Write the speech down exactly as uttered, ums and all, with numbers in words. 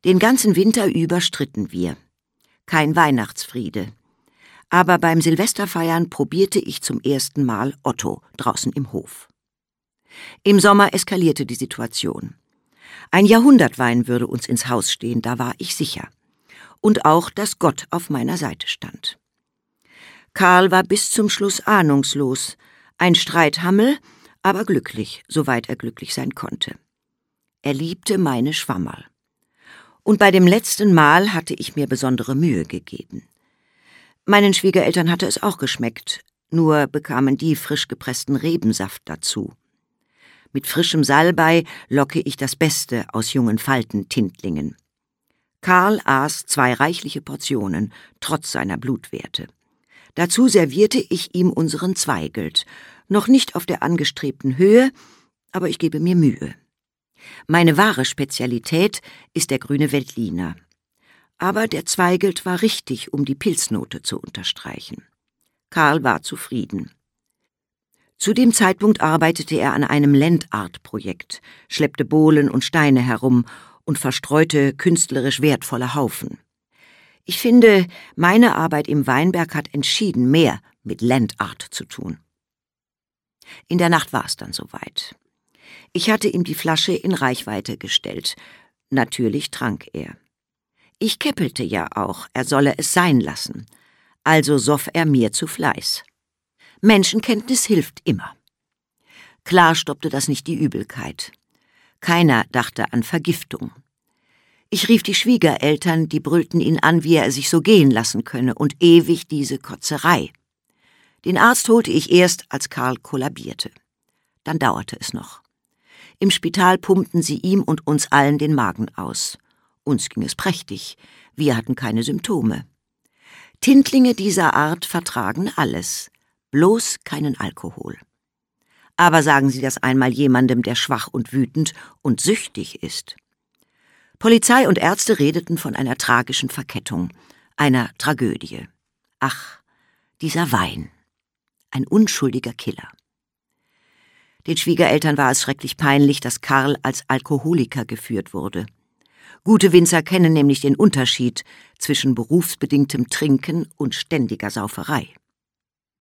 Den ganzen Winter über stritten wir. Kein Weihnachtsfriede. Aber beim Silvesterfeiern probierte ich zum ersten Mal Otto draußen im Hof. Im Sommer eskalierte die Situation. Ein Jahrhundertwein würde uns ins Haus stehen, da war ich sicher. Und auch, dass Gott auf meiner Seite stand. Karl war bis zum Schluss ahnungslos, ein Streithammel, aber glücklich, soweit er glücklich sein konnte. Er liebte meine Schwammerl. Und bei dem letzten Mal hatte ich mir besondere Mühe gegeben. Meinen Schwiegereltern hatte es auch geschmeckt, nur bekamen die frisch gepressten Rebensaft dazu. Mit frischem Salbei locke ich das Beste aus jungen Faltentintlingen. Karl aß zwei reichliche Portionen, trotz seiner Blutwerte. Dazu servierte ich ihm unseren Zweigelt, noch nicht auf der angestrebten Höhe, aber ich gebe mir Mühe. Meine wahre Spezialität ist der grüne Veltliner. Aber der Zweigelt war richtig, um die Pilznote zu unterstreichen. Karl war zufrieden. Zu dem Zeitpunkt arbeitete er an einem Landart-Projekt, schleppte Bohlen und Steine herum und verstreute künstlerisch wertvolle Haufen. Ich finde, meine Arbeit im Weinberg hat entschieden mehr mit Landart zu tun. In der Nacht war es dann soweit. Ich hatte ihm die Flasche in Reichweite gestellt. Natürlich trank er. Ich käppelte ja auch, er solle es sein lassen. Also soff er mir zu Fleiß. Menschenkenntnis hilft immer. Klar stoppte das nicht die Übelkeit. Keiner dachte an Vergiftung. Ich rief die Schwiegereltern, die brüllten ihn an, wie er sich so gehen lassen könne, und ewig diese Kotzerei. Den Arzt holte ich erst, als Karl kollabierte. Dann dauerte es noch. Im Spital pumpten sie ihm und uns allen den Magen aus. Uns ging es prächtig, wir hatten keine Symptome. Tintlinge dieser Art vertragen alles, bloß keinen Alkohol. Aber sagen Sie das einmal jemandem, der schwach und wütend und süchtig ist. Polizei und Ärzte redeten von einer tragischen Verkettung, einer Tragödie. Ach, dieser Wein, ein unschuldiger Killer. Den Schwiegereltern war es schrecklich peinlich, dass Karl als Alkoholiker geführt wurde. Gute Winzer kennen nämlich den Unterschied zwischen berufsbedingtem Trinken und ständiger Sauferei.